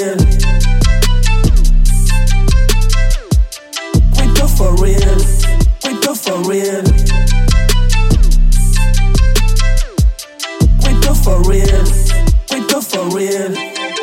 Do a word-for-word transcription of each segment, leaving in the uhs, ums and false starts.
real. We do for real. We do for real. We do for real. We do for real.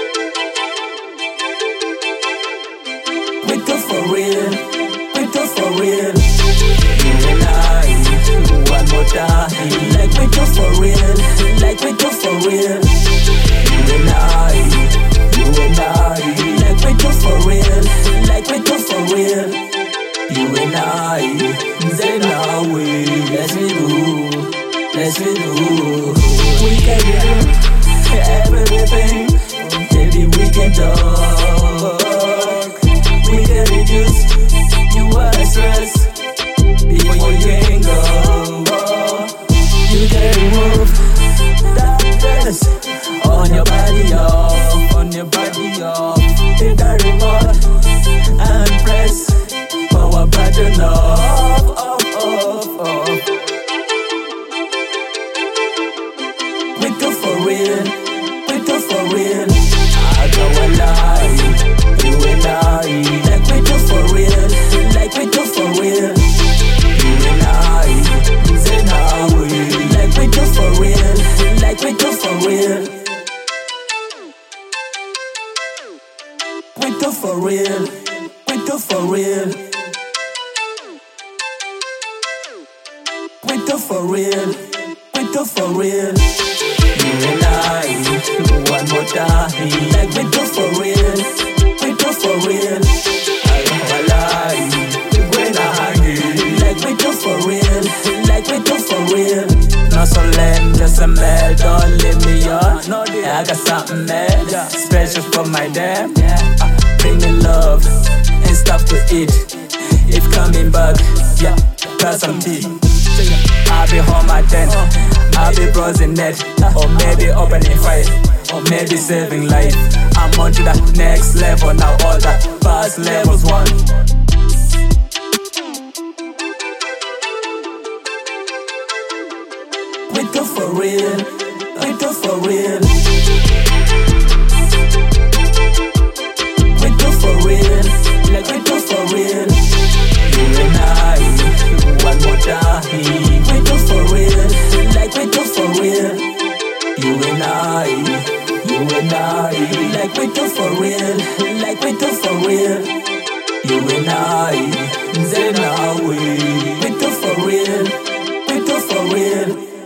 We do for real. We do for real. You and I, one more time. Like we do for real. Like we do for real. You and I, you and I. Like we do for real. Like we do for real. You and I, say now we, let's do, let's do. We can do everything, baby. We can talk. We can reduce your stress before you can go. You can remove that stress on your body, off, on your body, off. Hit the remote and press power button off, off, off, off. We do for real, we do for real. I don't lie, you and I. Like we do for real, like we do for real. You and I, say now we. Like we do for real, like we do for real. We do for real, we do for real. We do for real, we do for real. You and I, one more time. Like we do for real, we do for real. I don't lie, when I hang. Like we do for real, like we do for real. No so lame, just a mail, don't leave me on. I got something mad, special for my damn. Uh, bring me love and stuff to eat. If coming back, yeah, got some tea. I'll be home at ten, I'll be browsing net, or maybe opening fight, or maybe saving life. I'm on to the next level now, all the past levels one. We do for real, we do for real. We do for real, like we do for real. You and I, one more time. We do for real, like we do for real. You and I, you and I. Like we do for real, like we do for real. You and I, say now we. We do for real, we do for real.